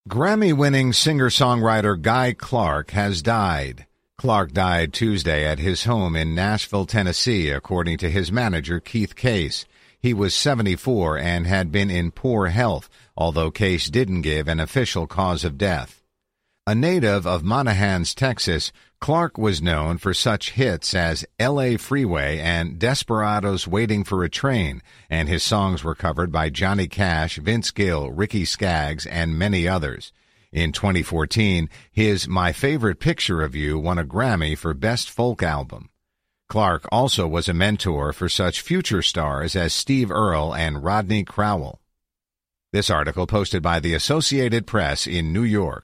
Grammy-winning singer-songwriter Guy Clark has died. Clark died Tuesday at his home in Nashville, Tennessee, according to his manager, Keith Case. He was 74 and had been in poor health, although Case didn't give an official cause of death. A native of Monahans, Texas, Clark was known for such hits as L.A. Freeway and Desperados Waiting for a Train, and his songs were covered by Johnny Cash, Vince Gill, Ricky Skaggs, and many others. In 2014, his My Favorite Picture of You won a Grammy for Best Folk Album. Clark also was a mentor for such future stars as Steve Earle and Rodney Crowell. This article posted by the Associated Press in New York.